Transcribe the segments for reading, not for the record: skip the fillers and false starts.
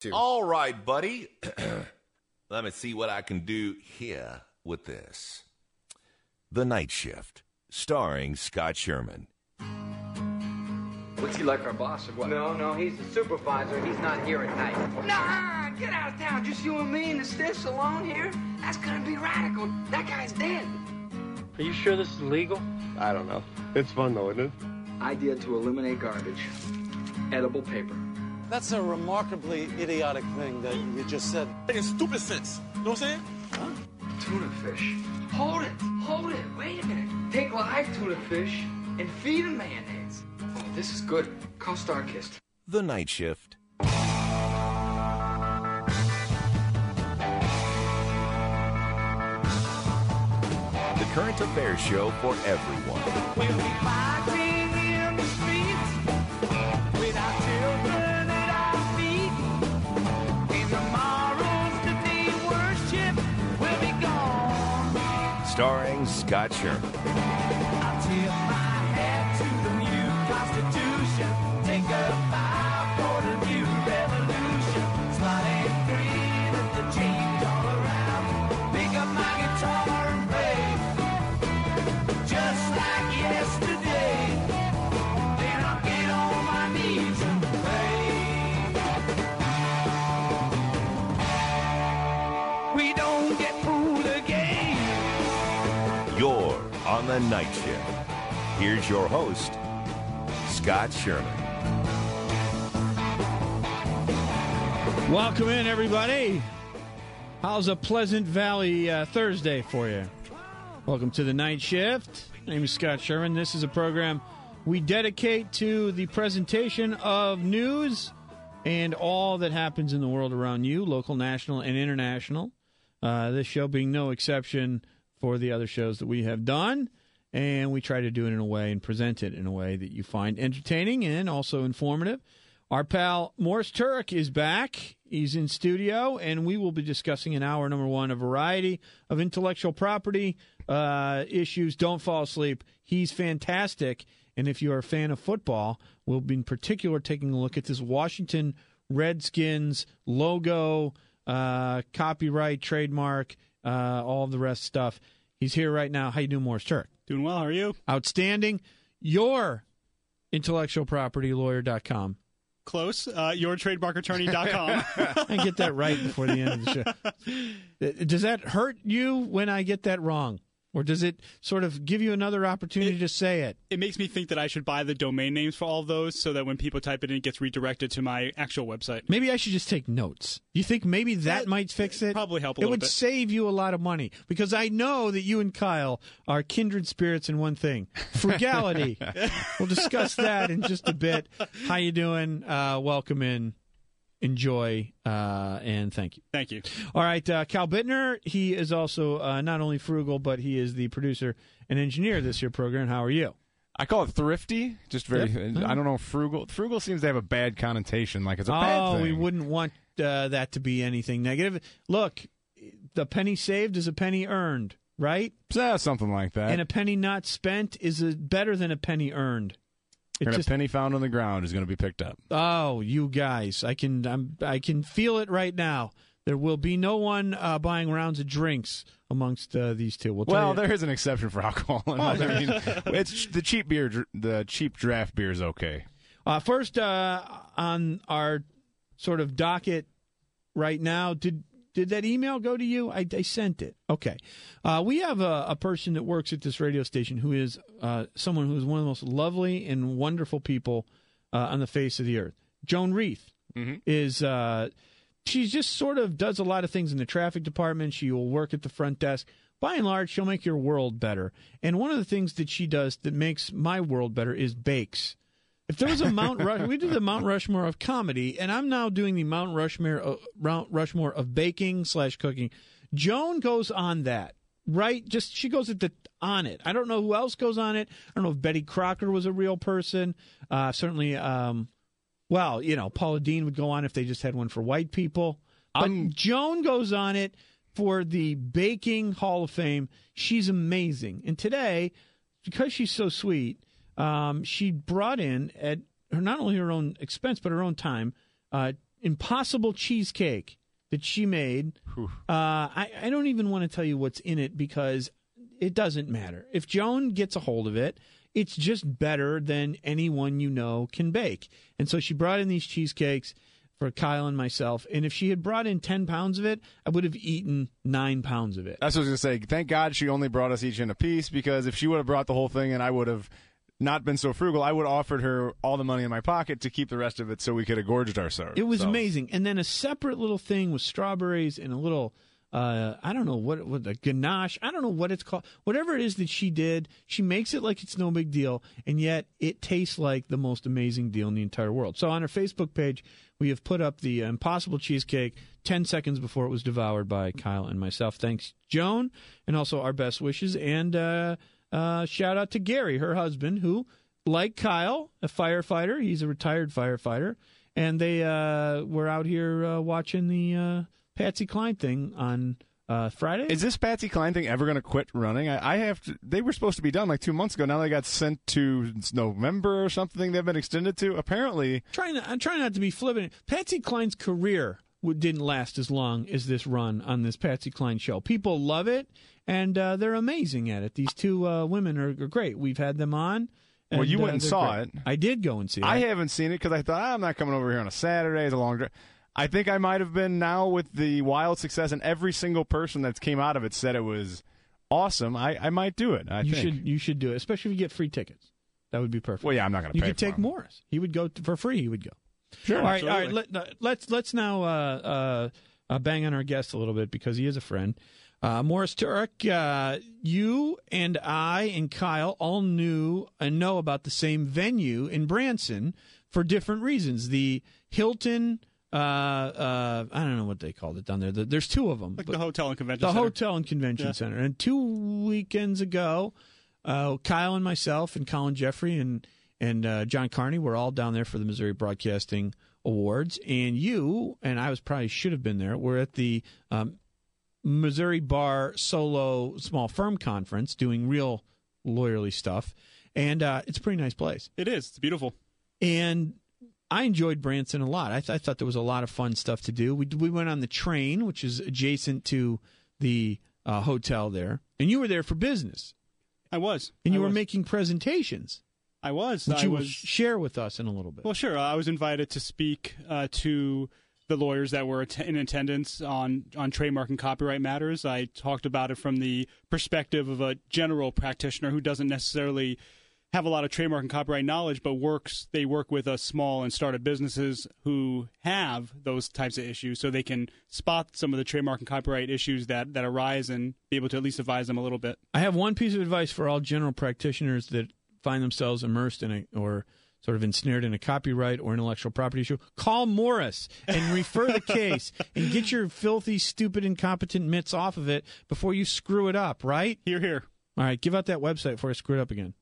Two. All right, buddy. Let me see what I can do here with this. The Night Shift, starring Scott Sherman. What's he like, our boss, or what? No, he's the supervisor. He's not here at night. Nah, get out of town. Just you and me and the stiffs alone here? That's gonna be radical. That guy's dead. Are you sure this is legal? I don't know. It's fun, though, isn't it? Idea to eliminate garbage. Edible paper. That's a remarkably idiotic thing that you just said. Making stupid sense. You know what I'm saying? Huh? Tuna fish. Hold it. Wait a minute. Take live tuna fish and feed them mayonnaise. Oh, this is good. Call Starkist. The Night Shift. The current affairs show for everyone. We'll be fighting in the streets with our children at our feet. In tomorrow's defeat worship will be gone. Starring Scott Sherman. I tip my hat to the new Constitution. Take a bow for the new revolution. Smile and grin at the change all around. Pick up my guitar and play. Just like yesterday. Then I'll get on my knees and pray. We don't get fooled again. You're on the Night Shift. Here's your host, Scott Sherman. Welcome in, everybody. How's a Pleasant Valley Thursday for you? Welcome to the Night Shift. My name is Scott Sherman. This is a program we dedicate to the presentation of news and all that happens in the world around you, local, national, and international. This show being no exception for the other shows that we have done. And we try to do it in a way and present it in a way that you find entertaining and also informative. Our pal Morris Turk is back. He's in studio, and we will be discussing in hour number one a variety of intellectual property issues. Don't fall asleep. He's fantastic. And if you're a fan of football, we'll be in particular taking a look at this Washington Redskins logo, copyright, trademark, all of the rest stuff. He's here right now. How you doing, Morris Turk? Doing well. How are you? Outstanding. Your intellectualpropertylawyer.com. Close. Yourtrademarkattorney.com. I get that right before the end of the show. Does that hurt you when I get that wrong? Or does it sort of give you another opportunity to say it? It makes me think that I should buy the domain names for all of those so that when people type it in, it gets redirected to my actual website. Maybe I should just take notes. You think maybe that might fix it? Probably help a little bit. It would save you a lot of money because I know that you and Kyle are kindred spirits in one thing, frugality. We'll discuss that in just a bit. How you doing? Welcome in. Enjoy, and thank you. Thank you. All right, Cal Bittner, he is also not only frugal, but he is the producer and engineer of this here program. How are you? I call it thrifty, just very, I don't know, frugal. Frugal seems to have a bad connotation, like it's a bad thing. Oh, we wouldn't want that to be anything negative. Look, the penny saved is a penny earned, right? Yeah, something like that. And a penny not spent is better than a penny earned. And a penny found on the ground is going to be picked up. Oh, you guys! I can feel it right now. There will be no one buying rounds of drinks amongst these two. Well, there is an exception for alcohol. I mean, it's the cheap beer. The cheap draft beer is okay. First, on our sort of docket right now, did that email go to you? I sent it. Okay. We have a person that works at this radio station who is someone who is one of the most lovely and wonderful people on the face of the earth. Joan Reith is she just sort of does a lot of things in the traffic department. She will work at the front desk. By and large, she'll make your world better. And one of the things that she does that makes my world better is bakes. If there was a we did the Mount Rushmore of comedy, and I'm now doing the Mount Rushmore of baking / cooking. Joan goes on that, right? Just she goes on it. I don't know who else goes on it. I don't know if Betty Crocker was a real person. Certainly, well, you know, Paula Deen would go on if they just had one for white people. But Joan goes on it for the Baking Hall of Fame. She's amazing. And today, because she's so sweet, she brought in at not only her own expense but her own time impossible cheesecake that she made. I don't even want to tell you what's in it because it doesn't matter. If Joan gets a hold of it, it's just better than anyone you know can bake. And so she brought in these cheesecakes for Kyle and myself. And if she had brought in 10 pounds of it, I would have eaten 9 pounds of it. That's what I was going to say. Thank God she only brought us each in a piece, because if she would have brought the whole thing and I would have not been so frugal, I would have offered her all the money in my pocket to keep the rest of it so we could have gorged ourselves. It was amazing. And then a separate little thing with strawberries and a little, I don't know, what a ganache. I don't know what it's called. Whatever it is that she did, she makes it like it's no big deal, and yet it tastes like the most amazing deal in the entire world. So on our Facebook page, we have put up the Impossible Cheesecake 10 seconds before it was devoured by Kyle and myself. Thanks, Joan, and also our best wishes. And shout out to Gary, her husband, who, like Kyle, a firefighter. He's a retired firefighter. And they were out here watching the Patsy Cline thing on Friday. Is this Patsy Cline thing ever going to quit running? I have to. They were supposed to be done like 2 months ago. Now they got sent to November or something. They've been extended to. Apparently, I'm trying not to be flippant. Patsy Cline's career didn't last as long as this run on this Patsy Cline show. People love it, and they're amazing at it. These two women are great. We've had them on. Well, you went and saw it. I did go and see it. I haven't seen it because I thought, I'm not coming over here on a Saturday. It's a long drive. I think I might have been now with the wild success, and every single person that came out of it said it was awesome. I might do it. You should do it, especially if you get free tickets. That would be perfect. Well, yeah, I'm not going to pay for You could take him. Morris. He would go for free. He would go. Sure. All right. Let's now bang on our guest a little bit because he is a friend. Morris Turek, you and I and Kyle all knew and know about the same venue in Branson for different reasons. The Hilton. I don't know what they called it down there. There's two of them. Like the Hotel and Convention Center. The Hotel and Convention Center. And 2 weekends ago, Kyle and myself and Colin Jeffrey and John Carney were all down there for the Missouri Broadcasting Awards. And you, and I should have been there, were at the Missouri Bar Solo Small Firm Conference doing real lawyerly stuff. And it's a pretty nice place. It is. It's beautiful. And I enjoyed Branson a lot. I thought there was a lot of fun stuff to do. We went on the train, which is adjacent to the hotel there. And you were there for business. I was. And you were making presentations. I was. Which you will share with us in a little bit. Well, sure. I was invited to speak to the lawyers that were in attendance on trademark and copyright matters. I talked about it from the perspective of a general practitioner who doesn't necessarily have a lot of trademark and copyright knowledge, but they work with small and startup businesses who have those types of issues, so they can spot some of the trademark and copyright issues that arise and be able to at least advise them a little bit. I have one piece of advice for all general practitioners that find themselves immersed in or sort of ensnared in a copyright or intellectual property issue. Call Morris and refer the case and get your filthy, stupid, incompetent mitts off of it before you screw it up, right? Hear, hear. All right, give out that website before I screw it up again.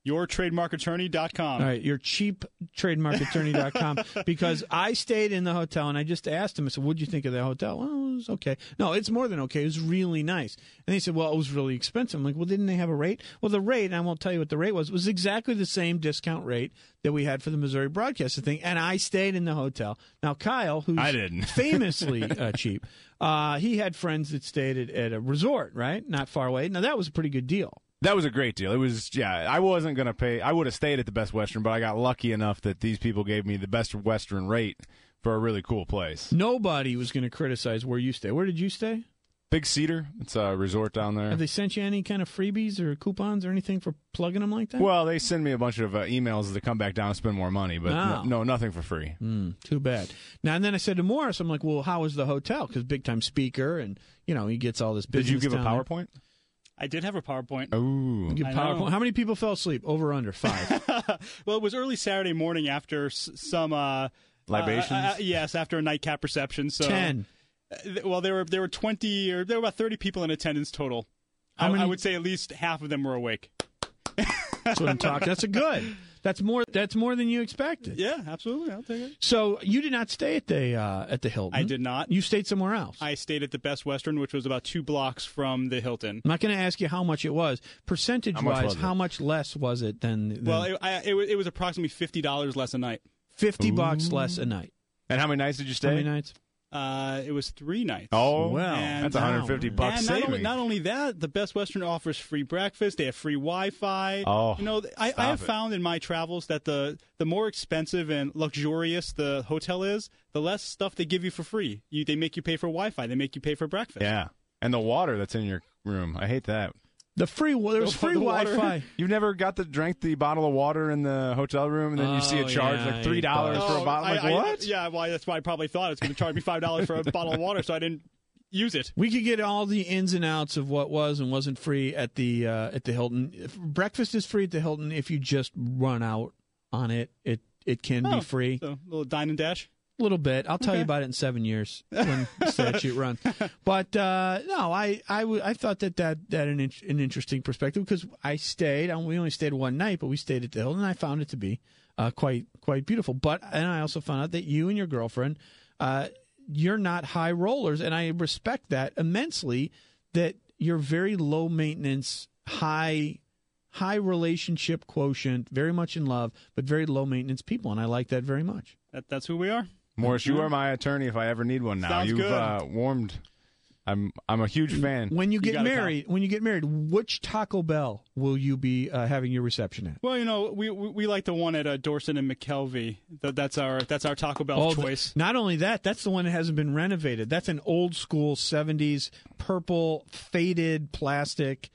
YourTrademarkAttorney.com. All right, your cheap trademarkattorney.com, because I stayed in the hotel and I just asked him, I said, what'd you think of that hotel? Well, it was okay. No, it's more than okay. It was really nice. And they said, well, it was really expensive. I'm like, well, didn't they have a rate? Well, the rate, and I won't tell you what the rate was exactly the same discount rate that we had for the Missouri Broadcasting thing. And I stayed in the hotel. Now, Kyle, who's famously cheap, he had friends that stayed at a resort, right? Not far away. Now, that was a pretty good deal. That was a great deal. It was, I wasn't going to pay. I would have stayed at the Best Western, but I got lucky enough that these people gave me the Best Western rate for a really cool place. Nobody was going to criticize where you stay. Where did you stay? Big Cedar. It's a resort down there. Have they sent you any kind of freebies or coupons or anything for plugging them like that? Well, they send me a bunch of emails to come back down and spend more money, but no, nothing for free. Too bad. Now, and then I said to Morris, I'm like, well, how was the hotel? Because big-time speaker, and, he gets all this business. Did you give a down PowerPoint? There. I did have a PowerPoint. Ooh. PowerPoint. How many people fell asleep? Over or under? 5? Well, it was early Saturday morning after some libations. Yes, after a nightcap reception. So 10. Well, there were 20 or there were about 30 people in attendance total. I would say at least half of them were awake. That's what I'm talking. That's a good. That's more than you expected. Yeah, absolutely. I'll take it. So you did not stay at the Hilton. I did not. You stayed somewhere else. I stayed at the Best Western, which was about 2 blocks from the Hilton. I'm not going to ask you how much it was. Percentage-wise, how much less was it than... Well, it was approximately $50 less a night. $50 less a night. And how many nights did you stay? How many nights? It was 3 nights. Oh, Well, that's $150 And savings. not only that, the Best Western offers free breakfast. They have free Wi-Fi. Oh, you know, I have found in my travels that the more expensive and luxurious the hotel is, the less stuff they give you for free. They make you pay for Wi-Fi. They make you pay for breakfast. Yeah, and the water that's in your room. I hate that. There was free Wi-Fi. You never drank the bottle of water in the hotel room, and then you see a charge like $3 for a bottle. What? That's why I probably thought it's going to charge me $5 for a bottle of water, so I didn't use it. We could get all the ins and outs of what was and wasn't free at the Hilton. Breakfast is free at the Hilton if you just run out on it. It can be free. So a little dine and dash. A little bit. I'll tell you about it in 7 years when the statute runs. But no, I thought that an interesting perspective because I stayed. We only stayed one night, but we stayed at the Hilton, and I found it to be quite beautiful. And I also found out that you and your girlfriend, you're not high rollers, and I respect that immensely. That you're very low maintenance, high relationship quotient, very much in love, but very low maintenance people, and I like that very much. That's who we are. Morris, you are my attorney if I ever need one now. Sounds You've good. Warmed. I'm a huge fan. When you get married, which Taco Bell will you be having your reception at? Well, you know, we like the one at Dorset and McKelvey. That's our Taco Bell choice. Not only that, that's the one that hasn't been renovated. That's an old school 70s purple faded plastic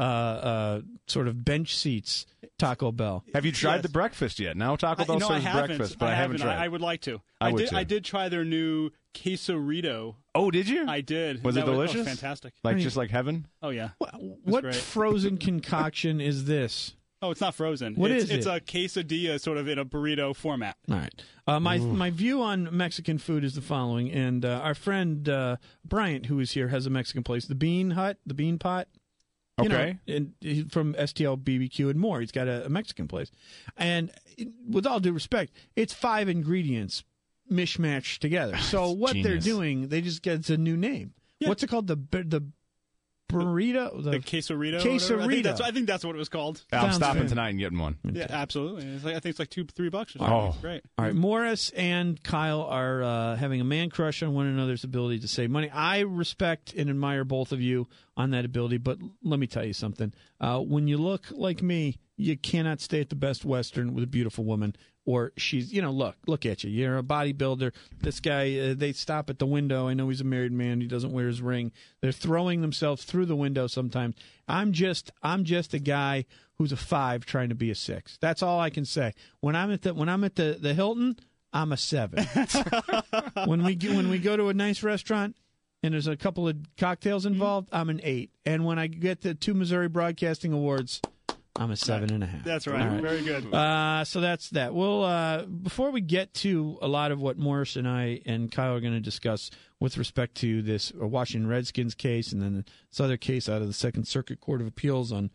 sort of bench seats Taco Bell. Have you tried the breakfast yet? Now Taco Bell serves breakfast, but I haven't tried. I would like to. I did try their new quesarito. Oh, did you? I did. Was it delicious? That was fantastic. Just like heaven? Oh, yeah. What frozen concoction is this? Oh, it's not frozen. What is it? It's a quesadilla sort of in a burrito format. All right. My view on Mexican food is the following, and our friend Bryant, who is here, has a Mexican place, the Bean Hut, the Bean Pot. Okay. And from STL BBQ and more. He's got a Mexican place. And with all due respect, it's 5 ingredients mishmashed together. So what they're doing, they just get a new name. Yeah. What's it called? The burrito? The quesarito? Quesarito. I think that's what it was called. I'm stopping tonight and getting one. Yeah, absolutely. I think it's like $2-3 or something. Oh. It's great. All right. Morris and Kyle are having a man crush on one another's ability to save money. I respect and admire both of you on that ability, but let me tell you something. When you look like me, you cannot stay at the Best Western with a beautiful woman, or she's, look at you. You're a bodybuilder. This guy, they stop at the window. I know he's a married man. He doesn't wear his ring. They're throwing themselves through the window sometimes. I'm just a guy who's a 5 trying to be a 6. That's all I can say. When I'm at the Hilton, I'm a 7. when we go to a nice restaurant and there's a couple of cocktails involved, I'm an 8. And when I get the 2 Missouri Broadcasting Awards, I'm a 7.5. That's right. Very good. So that's that. Well, before we get to a lot of what Morris and I and Kyle are going to discuss with respect to this Washington Redskins case and then this other case out of the Second Circuit Court of Appeals on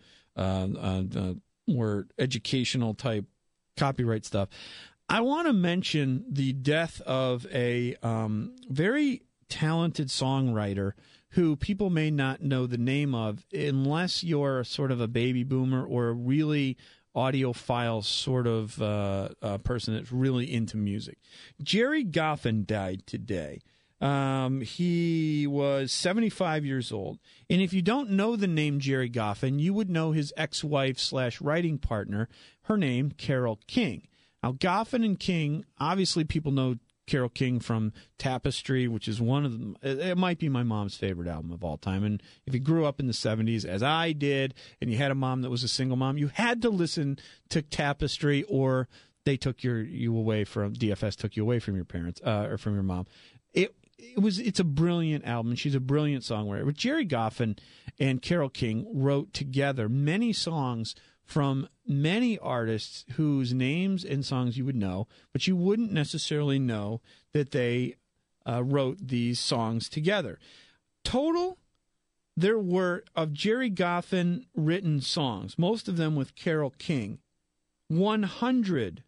more educational type copyright stuff, I want to mention the death of a very talented songwriter who people may not know the name of unless you're sort of a baby boomer or a really audiophile sort of person that's really into music. Jerry Goffin died today. He was 75 years old. And if you don't know the name Jerry Goffin, you would know his ex-wife / writing partner, her name, Carole King. Now, Goffin and King, obviously people know Carole King from Tapestry, which is one of them. It might be my mom's favorite album of all time. And if you grew up in the 70s, as I did, and you had a mom that was a single mom, you had to listen to Tapestry, or they took you away from DFS, took you away from your parents or from your mom. It's a brilliant album. She's a brilliant songwriter. But Jerry Goffin and Carole King wrote together many songs from many artists whose names and songs you would know, but you wouldn't necessarily know that they wrote these songs together. Total, there were, of Jerry Goffin written songs, most of them with Carole King, 100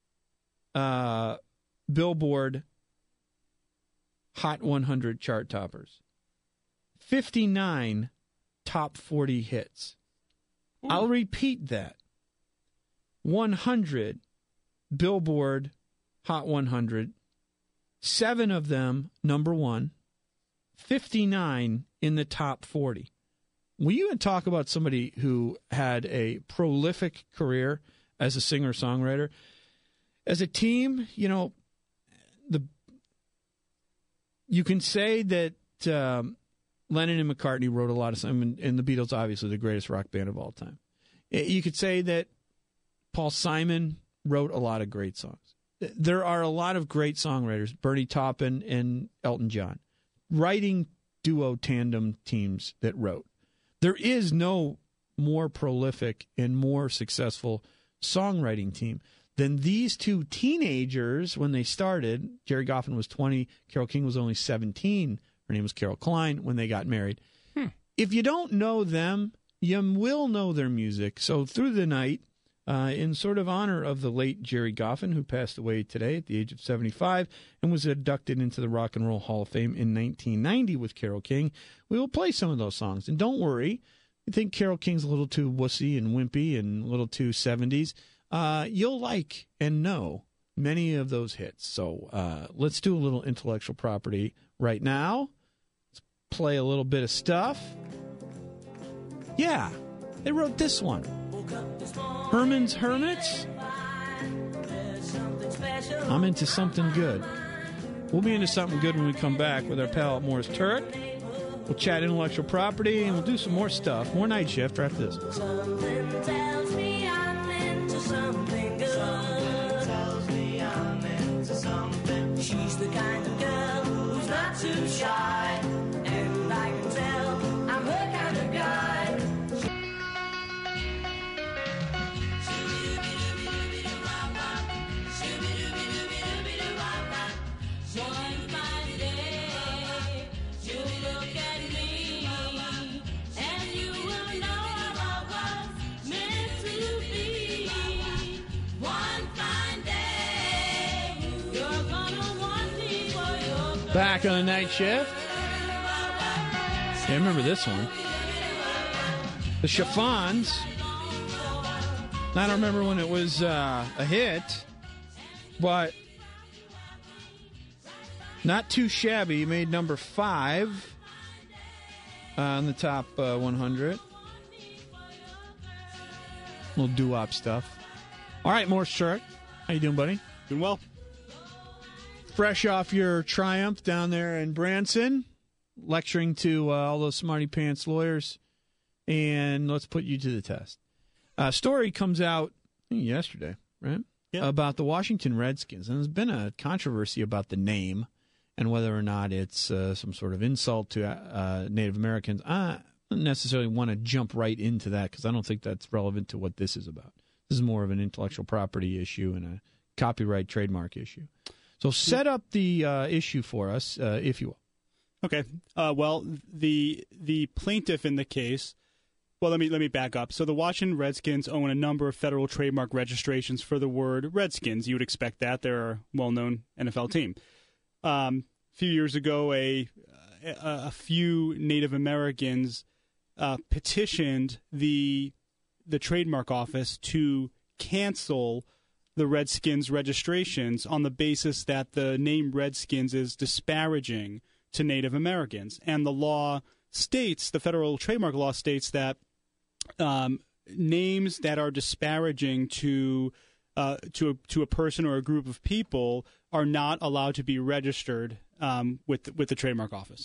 Billboard Hot 100 chart toppers, 59 top 40 hits. Ooh. I'll repeat that. 100 Billboard Hot 100, 7 of them number 1, 59 in the top 40. Will you talk about somebody who had a prolific career as a singer-songwriter? As a team, you know, you can say that Lennon and McCartney wrote a lot of songs, and the Beatles, obviously, the greatest rock band of all time. You could say that Paul Simon wrote a lot of great songs. There are a lot of great songwriters, Bernie Taupin and Elton John, writing duo tandem teams that wrote. There is no more prolific and more successful songwriting team than these two teenagers when they started. Jerry Goffin was 20. Carole King was only 17. Her name was Carol Klein when they got married. If you don't know them, you will know their music. So Through the Night, in sort of honor of the late Jerry Goffin, who passed away today at the age of 75 and was inducted into the Rock and Roll Hall of Fame in 1990 with Carole King, we will play some of those songs. And don't worry, you think Carole King's a little too wussy and wimpy and a little too 70s. You'll like and know many of those hits. So let's do a little intellectual property right now. Let's play a little bit of stuff. Yeah, they wrote this one. Herman's Hermits. I'm into something good. We'll be into something good when we come back with our pal Morris Turk. We'll chat intellectual property, and we'll do some more stuff. More Night Shift right after this. Something tells me I'm into something good. Something tells me I'm into something. She's the kind of girl who's not too shy, and I can tell I'm her kind of guy. Back on the Night Shift. Yeah, I remember this one. The Chiffons. I don't remember when it was a hit, but not too shabby. Made number 5 on the top 100. Little doo-wop stuff. All right, Morris Turk. How you doing, buddy? Doing well. Fresh off your triumph down there in Branson, lecturing to all those smarty pants lawyers, and let's put you to the test. A story comes out yesterday, right? Yeah. About the Washington Redskins, and there's been a controversy about the name and whether or not it's some sort of insult to Native Americans. I don't necessarily want to jump right into that because I don't think that's relevant to what this is about. This is more of an intellectual property issue and a copyright trademark issue. So set up the issue for us, if you will. Okay. Well, the plaintiff in the case. Well, let me back up. So the Washington Redskins own a number of federal trademark registrations for the word Redskins. You would expect that. They're a well-known NFL team. A few years ago, a few Native Americans petitioned the trademark office to cancel the Redskins registrations on the basis that the name Redskins is disparaging to Native Americans. And the law states, the federal trademark law states that names that are disparaging to a person or a group of people are not allowed to be registered with the trademark office.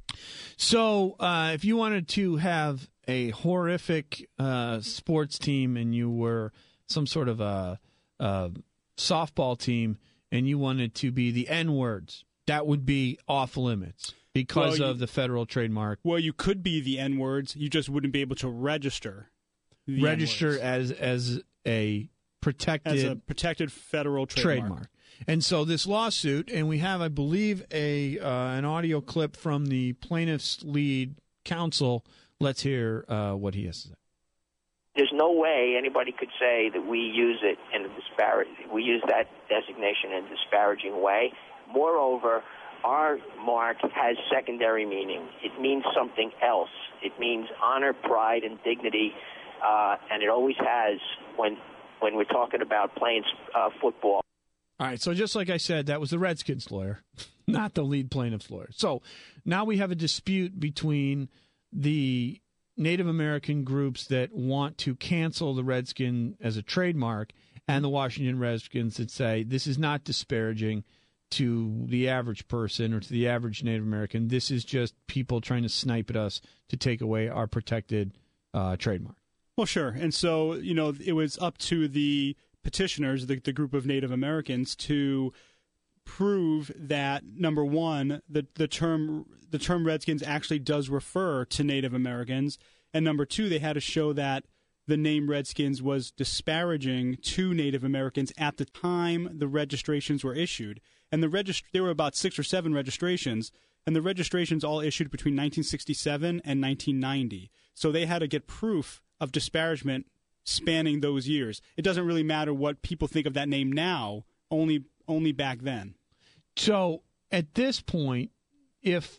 So if you wanted to have a horrific sports team and you were some sort of a softball team and you wanted to be the N-words, that would be off limits because of the federal trademark. Well, you could be the N-words. You just wouldn't be able to register the N-words. as a protected federal trademark. And so this lawsuit, and we have, I believe, an audio clip from the plaintiff's lead counsel. Let's hear what he has to say. There's no way anybody could say that we use it in a we use that designation in a disparaging way. Moreover, our mark has secondary meaning. It means something else. It means honor, pride, and dignity, and it always has when we're talking about playing football. All All right, so just like I said, that was the Redskins lawyer, not the lead plaintiff's lawyer. So now we have a dispute between the Native American groups that want to cancel the Redskin as a trademark and the Washington Redskins that say this is not disparaging to the average person or to the average Native American. This is just people trying to snipe at us to take away our protected trademark. Well, sure. And so, it was up to the petitioners, the group of Native Americans, to prove that, number one, the term Redskins actually does refer to Native Americans, and number two, they had to show that the name Redskins was disparaging to Native Americans at the time the registrations were issued. And there were about 6 or 7 registrations, and the registrations all issued between 1967 and 1990. So they had to get proof of disparagement spanning those years. It doesn't really matter what people think of that name now, only back then. So at this point, if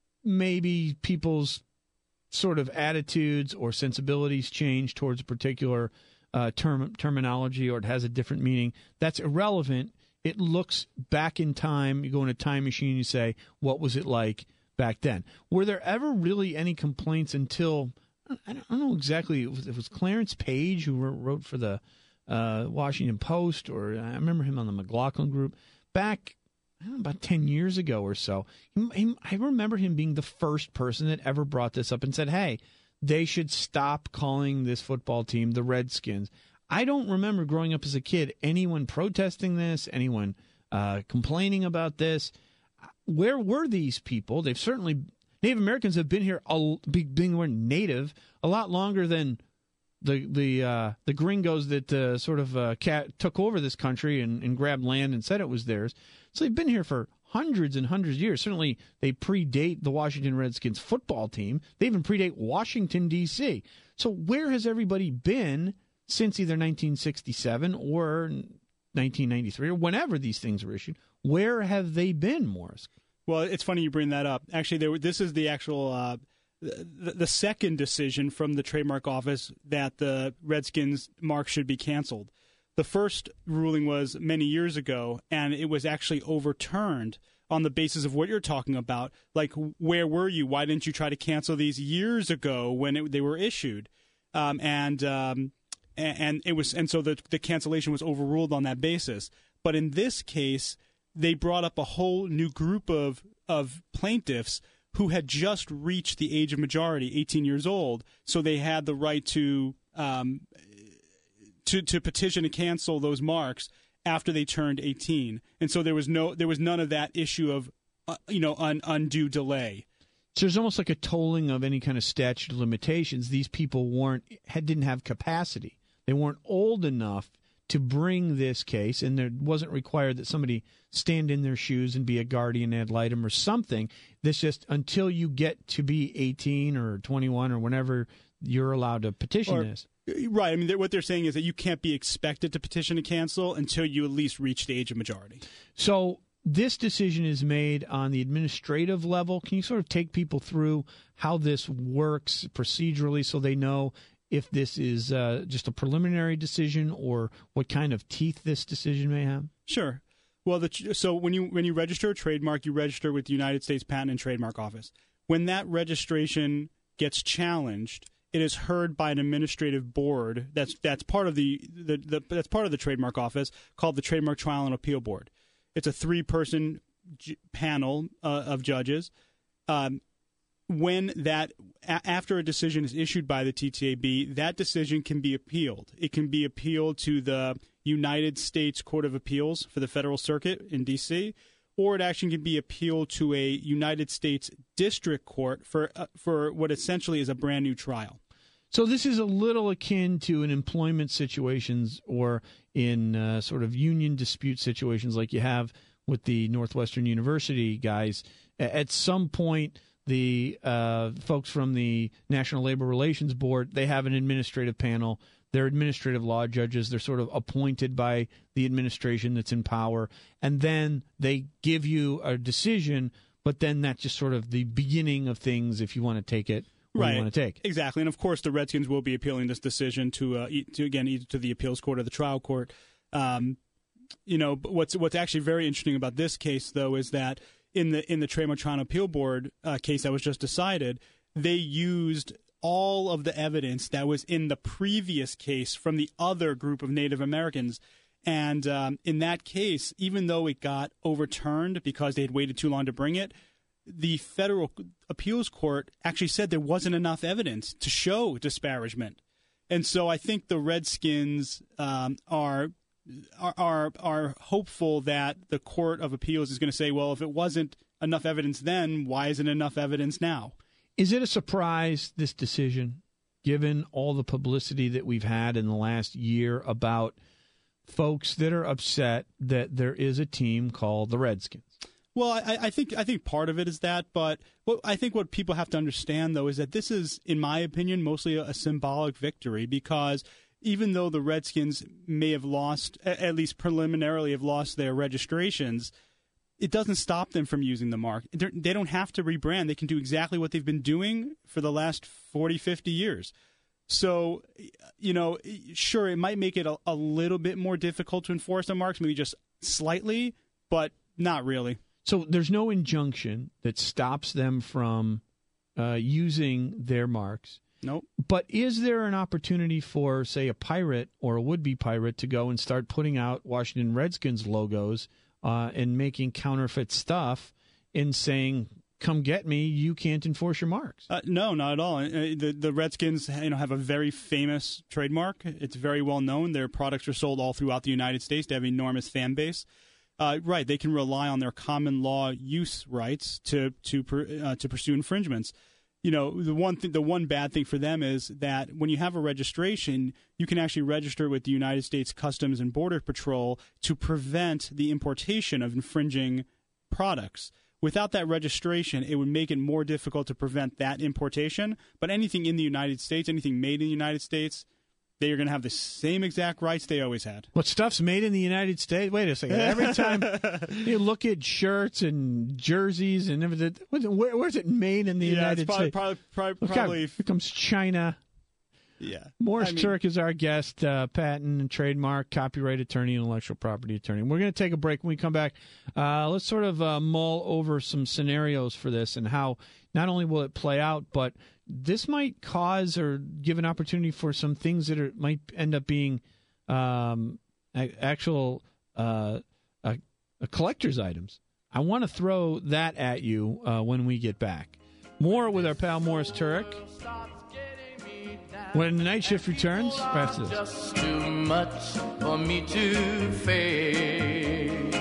maybe people's sort of attitudes or sensibilities change towards a particular terminology, or it has a different meaning, that's irrelevant. It looks back in time. You go in a time machine, you say, what was it like back then? Were there ever really any complaints until, I don't know exactly, if it was Clarence Page who wrote for the Washington Post, or I remember him on the McLaughlin Group back, I don't know, about 10 years ago or so. I remember him being the first person that ever brought this up and said, hey, they should stop calling this football team the Redskins. I don't remember growing up as a kid anyone protesting this, anyone complaining about this. Where were these people? They've certainly, Native Americans have been here, being native, a lot longer than the gringos that sort of took over this country and grabbed land and said it was theirs. So they've been here for hundreds and hundreds of years. Certainly they predate the Washington Redskins football team. They even predate Washington, D.C. So where has everybody been since either 1967 or 1993 or whenever these things were issued? Where have they been, Morris? Well, it's funny you bring that up. Actually, this is the actual the second decision from the trademark office that the Redskins mark should be canceled. The first ruling was many years ago, and it was actually overturned on the basis of what you're talking about. Like, where were you? Why didn't you try to cancel these years ago when they were issued? And it was, and so the cancellation was overruled on that basis. But in this case, they brought up a whole new group of plaintiffs who had just reached the age of majority, 18 years old. So they had the right to petition to cancel those marks after they turned 18. And so there was none of that issue of undue delay. So there's almost like a tolling of any kind of statute of limitations. These people didn't have capacity. They weren't old enough to bring this case, and there wasn't required that somebody stand in their shoes and be a guardian ad litem or something. This just, until you get to be 18 or 21 or whenever you're allowed to petition this. Right. I mean, what they're saying is that you can't be expected to petition to cancel until you at least reach the age of majority. So this decision is made on the administrative level. Can you sort of take people through how this works procedurally so they know if this is just a preliminary decision or what kind of teeth this decision may have? Sure. Well, so when you register a trademark, you register with the United States Patent and Trademark Office. When that registration gets challenged, it is heard by an administrative board that's part of that's part of the Trademark Office, called the Trademark Trial and Appeal Board. It's a 3-person panel of judges. After a decision is issued by the TTAB, that decision can be appealed. It can be appealed to the United States Court of Appeals for the Federal Circuit in D.C., or it actually can be appealed to a United States District Court for what essentially is a brand new trial. So this is a little akin to in employment situations or in sort of union dispute situations like you have with the Northwestern University guys. At some point, the folks from the National Labor Relations Board, they have an administrative panel. They're administrative law judges. They're sort of appointed by the administration that's in power. And then they give you a decision, but then that's just sort of the beginning of things if you want to take it where you want to take. Exactly. And, of course, the Redskins will be appealing this decision to again, either to the appeals court or the trial court. what's actually very interesting about this case, though, is that in the Trey Marchand Appeal Board case that was just decided, they used all of the evidence that was in the previous case from the other group of Native Americans. And in that case, even though it got overturned because they had waited too long to bring it, the federal appeals court actually said there wasn't enough evidence to show disparagement. And so I think the Redskins are hopeful that the Court of Appeals is going to say, well, if it wasn't enough evidence then, why isn't enough evidence now? Is it a surprise, this decision, given all the publicity that we've had in the last year about folks that are upset that there is a team called the Redskins? Well, I think part of it is that, but I think what people have to understand, though, is that this is, in my opinion, mostly a symbolic victory, because even though the Redskins may have lost, at least preliminarily have lost their registrations, it doesn't stop them from using the mark. They don't have to rebrand. They can do exactly what they've been doing for the last 40, 50 years. So, sure, it might make it a little bit more difficult to enforce the marks, maybe just slightly, but not really. So there's no injunction that stops them from using their marks. Nope. But is there an opportunity for, say, a pirate or a would-be pirate to go and start putting out Washington Redskins logos and making counterfeit stuff and saying, come get me, you can't enforce your marks? No, not at all. The Redskins have a very famous trademark. It's very well known. Their products are sold all throughout the United States. They have an enormous fan base. Right, they can rely on their common law use rights to pursue infringements. The one bad thing for them is that when you have a registration, you can actually register with the United States Customs and Border Patrol to prevent the importation of infringing products. Without that registration, it would make it more difficult to prevent that importation. But anything in the United States, anything made in the United States, they are going to have the same exact rights they always had. What stuff's made in the United States? Wait a second. Every time you look at shirts and jerseys and everything, where's it made in the United States? Probably. Here comes China. Yeah. Morris Turk is our guest, patent and trademark, copyright attorney, intellectual property attorney. We're going to take a break. When we come back, let's sort of mull over some scenarios for this and how not only will it play out, but this might cause or give an opportunity for some things that might end up being actual collector's items. I want to throw that at you when we get back. More with our pal Morris Turek when the night shift returns right after this. Just too much for me to face.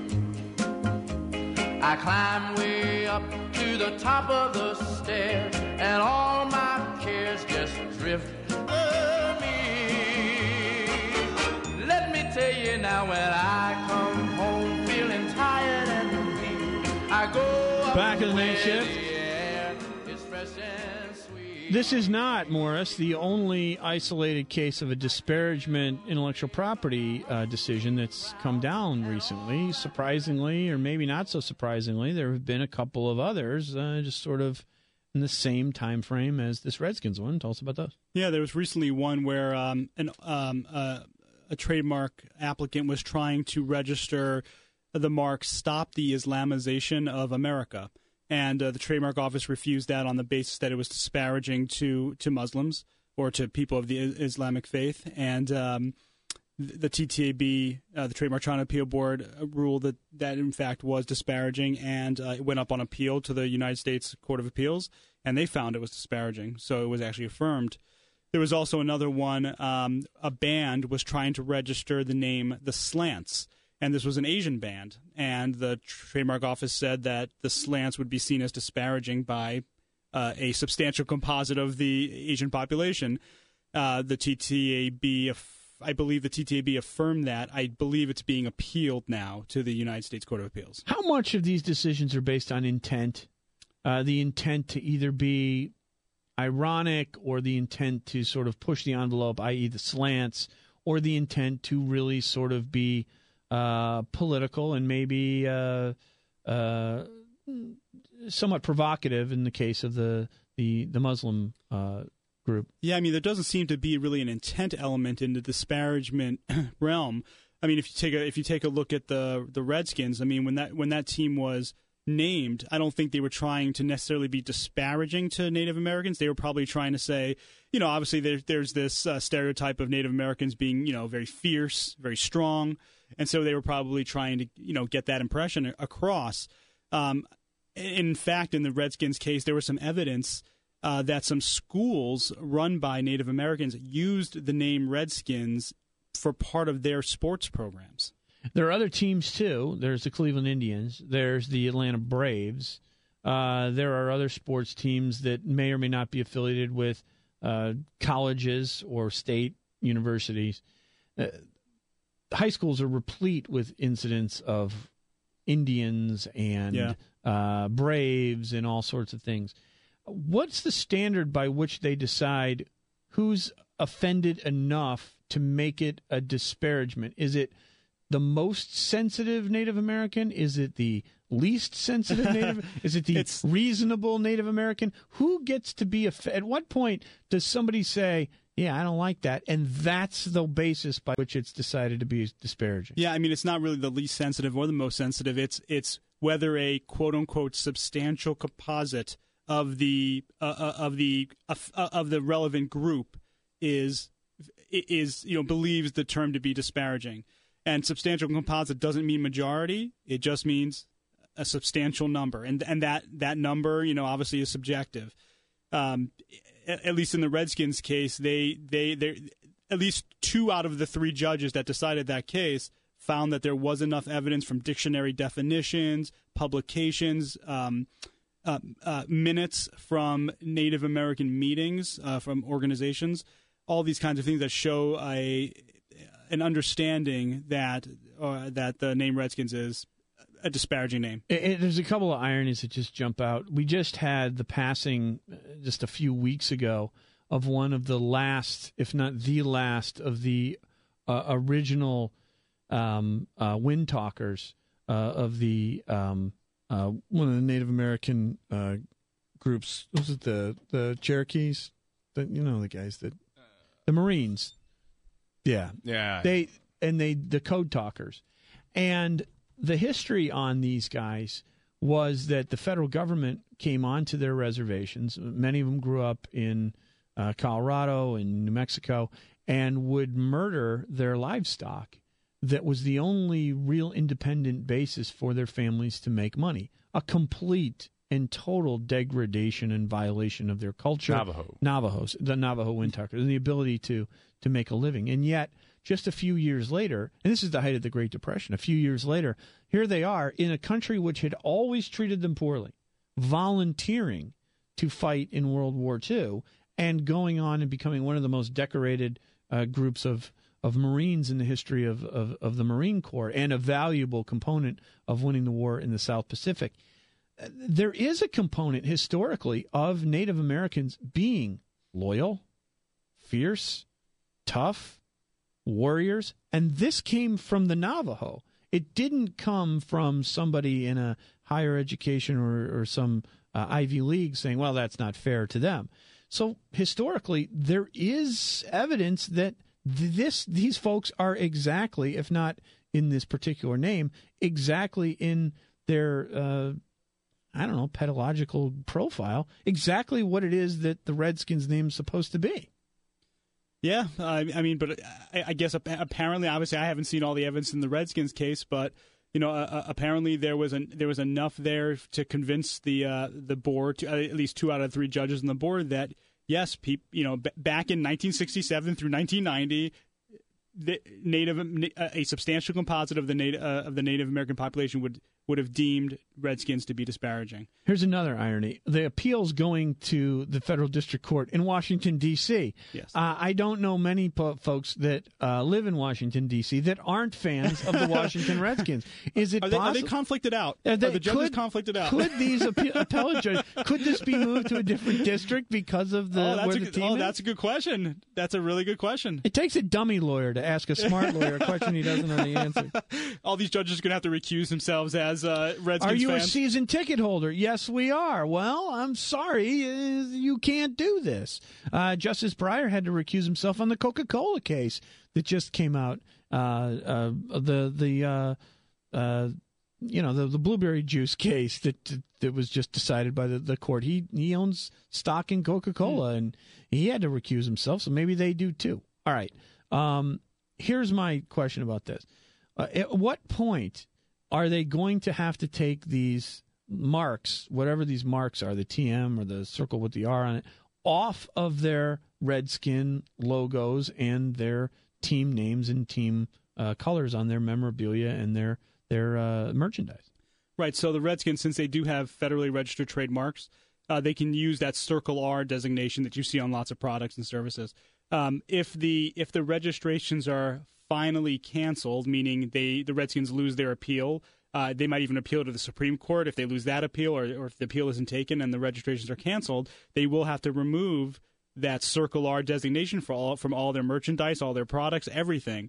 I climb way up to the top of the stairs, and all my cares just drift over me. Let me tell you now, when I come home feeling tired and weak, I go up back in the night shift. The air is fresh and sweet. This is not, Morris, the only isolated case of a disparagement intellectual property decision that's come down recently. Surprisingly, or maybe not so surprisingly, there have been a couple of others just sort of in the same time frame as this Redskins one. Tell us about those. Yeah, there was recently one where a trademark applicant was trying to register the mark "Stop the Islamization of America." And the trademark office refused that on the basis that it was disparaging to Muslims or to people of the Islamic faith. And the TTAB, the Trey Marchand Appeal Board, ruled that in fact was disparaging, and it went up on appeal to the United States Court of Appeals, and they found it was disparaging, so it was actually affirmed. There was also another one. A band was trying to register the name The Slants, and this was an Asian band, and the trademark office said that the Slants would be seen as disparaging by a substantial composite of the Asian population. The TTAB, I believe the TTAB affirmed that. I believe it's being appealed now to the United States Court of Appeals. How much of these decisions are based on intent? The intent to either be ironic or the intent to sort of push the envelope, i.e. the slants, or the intent to really sort of be political and maybe somewhat provocative in the case of the Muslim group. Yeah, I mean, there doesn't seem to be really an intent element in the disparagement realm. I mean, if you take a look at the Redskins, I mean, when that team was named, I don't think they were trying to necessarily be disparaging to Native Americans. They were probably trying to say, obviously there's this stereotype of Native Americans being, very fierce, very strong, and so they were probably trying to, get that impression across. In fact, in the Redskins case, there was some evidence that some schools run by Native Americans used the name Redskins for part of their sports programs. There are other teams, too. There's the Cleveland Indians. There's the Atlanta Braves. There are other sports teams that may or may not be affiliated with colleges or state universities. High schools are replete with incidents of Indians and Braves and all sorts of things. What's the standard by which they decide who's offended enough to make it a disparagement? Is it the most sensitive Native American? Is it the least sensitive Native? Is it the reasonable Native American? Who gets to be at what point does somebody say, yeah, I don't like that, and that's the basis by which it's decided to be disparaging? Yeah, I mean, it's not really the least sensitive or the most sensitive. It's whether a quote unquote substantial composite of the relevant group is believes the term to be disparaging. And substantial composite doesn't mean majority; it just means a substantial number, and that number, obviously is subjective. At least in the Redskins case, they at least 2 out of the 3 judges that decided that case found that there was enough evidence from dictionary definitions, publications, minutes from Native American meetings from organizations, all these kinds of things that show an understanding that the name Redskins is a disparaging name. There's a couple of ironies that just jump out. We just had the passing just a few weeks ago of one of the last, if not the last, of the original wind talkers of the one of the Native American groups. Was it the Cherokees? The guys that the Marines. Yeah. The code talkers. And the history on these guys was that the federal government came onto their reservations. Many of them grew up in Colorado and New Mexico and would murder their livestock. That was the only real independent basis for their families to make money. A complete and total degradation and violation of their culture. Navajos, the Navajo wind talkers, and the ability to make a living. And yet, just a few years later, and this is the height of the Great Depression, a few years later, here they are in a country which had always treated them poorly, volunteering to fight in World War II and going on and becoming one of the most decorated groups of Marines in the history of the Marine Corps and a valuable component of winning the war in the South Pacific. There is a component historically of Native Americans being loyal, fierce, tough, warriors, and this came from the Navajo. It didn't come from somebody in a higher education or some Ivy League saying, well, that's not fair to them. So historically, there is evidence that these folks are exactly, if not in this particular name, exactly in their pedagogical profile, exactly what it is that the Redskins name is supposed to be. Yeah, I mean, but I guess apparently, obviously, I haven't seen all the evidence in the Redskins case, but apparently there was enough there to convince the board, at least 2 out of 3 judges on the board, that yes, back in 1967 through 1990, a substantial composite of the Native American population would have deemed Redskins to be disparaging. Here's another irony. The appeal's going to the federal district court in Washington, D.C. Yes. I don't know many folks that live in Washington, D.C. that aren't fans of the Washington Redskins. Is it possible? Are they conflicted out? Are the judges conflicted out? Could these appellate judges, could this be moved to a different district because of where the team is? That's a good question. That's a really good question. It takes a dummy lawyer to ask a smart lawyer a question he doesn't know the answer. All these judges are going to have to recuse themselves as Redskins fans. Are you a season ticket holder? Yes, we are. Well, I'm sorry. You can't do this. Justice Breyer had to recuse himself on the Coca-Cola case that just came out the blueberry juice case that was just decided by the court. He owns stock in Coca-Cola, and he had to recuse himself, so maybe they do too. All right. Here's my question about this. At what point are they going to have to take these marks, whatever these marks are, the TM or the circle with the R on it, off of their Redskin logos and their team names and team colors on their memorabilia and their merchandise? Right. So the Redskins, since they do have federally registered trademarks, they can use that Circle R designation that you see on lots of products and services. If the registrations are finally canceled, meaning the Redskins lose their appeal, they might even appeal to the Supreme Court. If they lose that appeal, or if the appeal isn't taken and the registrations are canceled, they will have to remove that Circle R designation from all their merchandise, all their products, everything.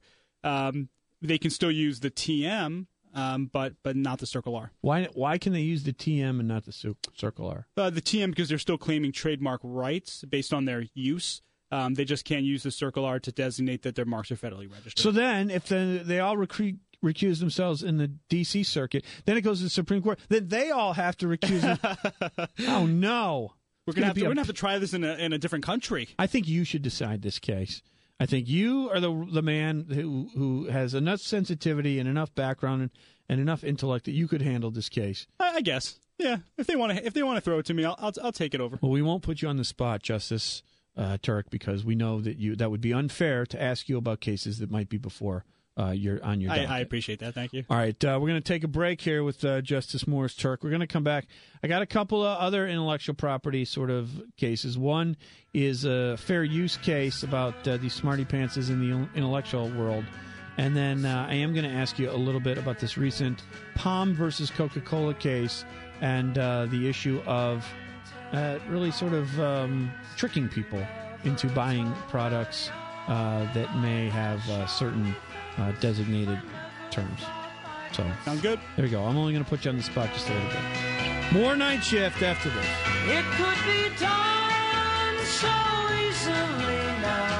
They can still use the TM, but not the Circle R. Why can they use the TM and not the Circle R? The TM because they're still claiming trademark rights based on their use. They just can't use the Circle R to designate that their marks are federally registered. So then, if they all recuse themselves in the D.C. circuit, then it goes to the Supreme Court. Then they all have to recuse them. Oh no! We're gonna have to try this in a different country. I think you should decide this case. I think you are the man who has enough sensitivity and enough background and enough intellect that you could handle this case. I guess. Yeah. If they want to throw it to me, I'll take it over. Well, we won't put you on the spot, Justice Turk, because we know that would be unfair to ask you about cases that might be before you're on your docket. I appreciate that. Thank you. All right, we're going to take a break here with Justice Morris Turk. We're going to come back. I got a couple of other intellectual property sort of cases. One is a fair use case about these smarty pantses in the intellectual world. And then I am going to ask you a little bit about this recent Palm versus Coca-Cola case and the issue of really sort of tricking people into buying products that may have certain designated terms. So sounds good. There you go. I'm only going to put you on the spot just a little bit. More Night Shift after this. It could be done so easily now.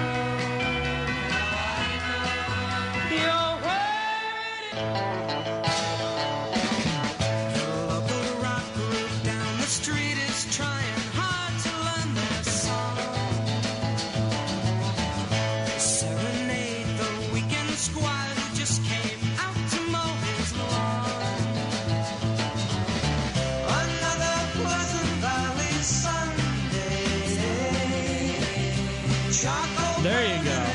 There you go.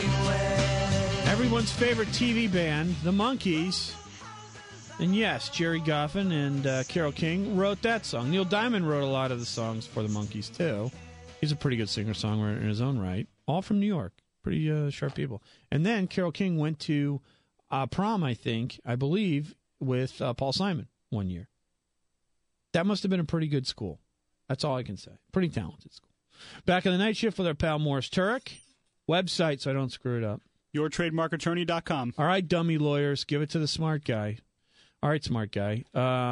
Everyone's favorite TV band, the Monkees. And yes, Jerry Goffin and Carole King wrote that song. Neil Diamond wrote a lot of the songs for the Monkees, too. He's a pretty good singer-songwriter in his own right. All from New York. Pretty sharp people. And then Carole King went to prom, I believe, with Paul Simon one year. That must have been a pretty good school. That's all I can say. Pretty talented school. Back in the Night Shift with our pal Morris Turk. Website so I don't screw it up. YourTrademarkAttorney.com. All right, dummy lawyers. Give it to the smart guy. All right, smart guy.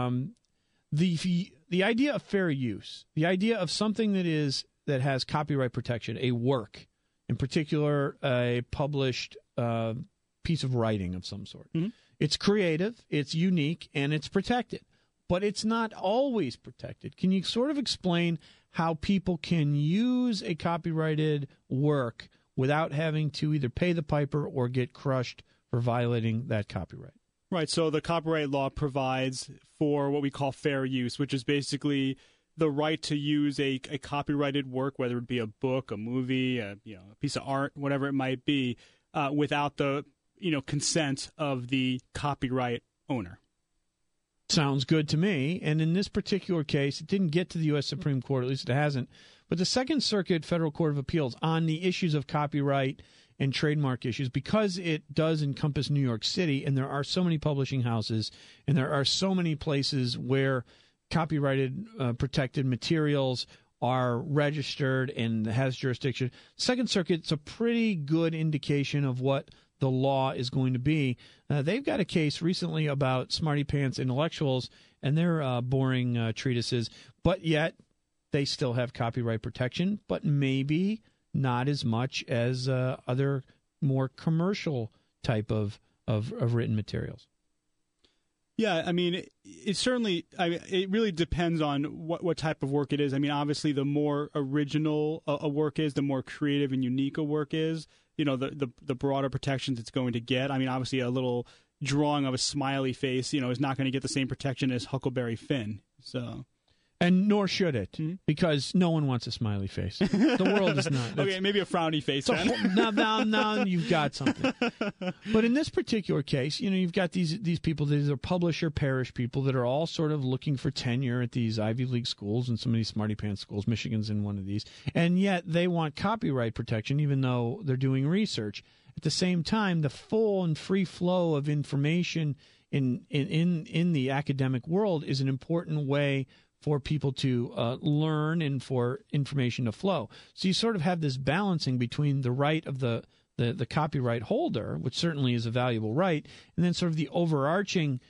The idea of fair use, the idea of something that has copyright protection, a work, in particular a published piece of writing of some sort. Mm-hmm. It's creative, it's unique, and it's protected. But it's not always protected. Can you sort of explain how people can use a copyrighted work without having to either pay the piper or get crushed for violating that copyright? Right. So the copyright law provides for what we call fair use, which is basically the right to use a copyrighted work, whether it be a book, a movie, a piece of art, whatever it might be, without the consent of the copyright owner. Sounds good to me. And in this particular case, it didn't get to the U.S. Supreme Court, at least it hasn't. But the Second Circuit Federal Court of Appeals on the issues of copyright and trademark issues, because it does encompass New York City, and there are so many publishing houses, and there are so many places where copyrighted protected materials are registered and has jurisdiction. Second Circuit's a pretty good indication of what the law is going to be. They've got a case recently about smarty pants intellectuals and their boring treatises, but yet they still have copyright protection, but maybe not as much as other more commercial type of written materials. Yeah, I mean, it certainly. It really depends on what type of work it is. I mean, obviously, the more original a work is, the more creative and unique a work is. The broader protections it's going to get. I mean, obviously, a little drawing of a smiley face, is not going to get the same protection as Huckleberry Finn. So. And nor should it, because no one wants a smiley face. The world is not. Okay, maybe a frowny face. Then. Now you've got something. But in this particular case, you've got these people. These are publisher parish people that are all sort of looking for tenure at these Ivy League schools and some of these smarty pants schools. Michigan's in one of these, and yet they want copyright protection, even though they're doing research. At the same time, the full and free flow of information in the academic world is an important way for people to learn and for information to flow. So you sort of have this balancing between the right of the copyright holder, which certainly is a valuable right, and then sort of the overarching,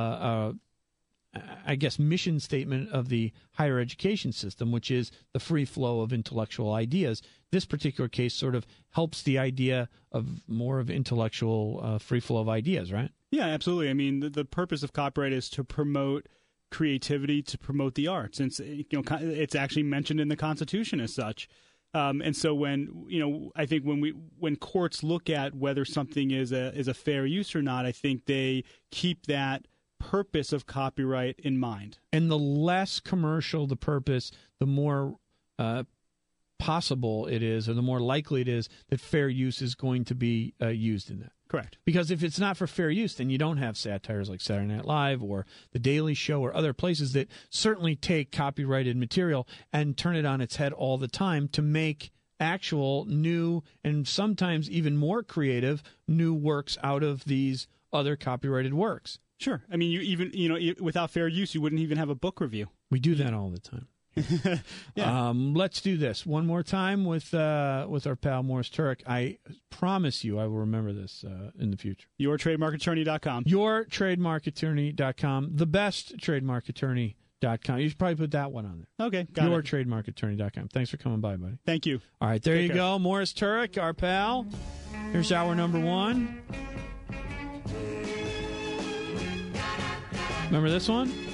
mission statement of the higher education system, which is the free flow of intellectual ideas. This particular case sort of helps the idea of more of intellectual free flow of ideas, right? Yeah, absolutely. I mean, the purpose of copyright is to promote creativity, to promote the arts. And it's actually mentioned in the Constitution as such. And so I think when courts look at whether something is a fair use or not, I think they keep that purpose of copyright in mind. And the less commercial the purpose, the more possible it is, or the more likely it is that fair use is going to be used in that. Correct. Because if it's not for fair use, then you don't have satires like Saturday Night Live or The Daily Show or other places that certainly take copyrighted material and turn it on its head all the time to make actual new and sometimes even more creative new works out of these other copyrighted works. Sure. I mean, without fair use, you wouldn't even have a book review. We do that all the time. Yeah. Let's do this one more time with our pal Morris Turek. I promise you I will remember this in the future. YourTrademarkAttorney.com. YourTrademarkAttorney.com. The best trademarkattorney.com. You should probably put that one on there. Okay, got it. YourTrademarkAttorney.com. Thanks for coming by, buddy. Thank you. All right, there Take you care. go. Morris Turek, our pal. Here's hour number 1. Remember this one?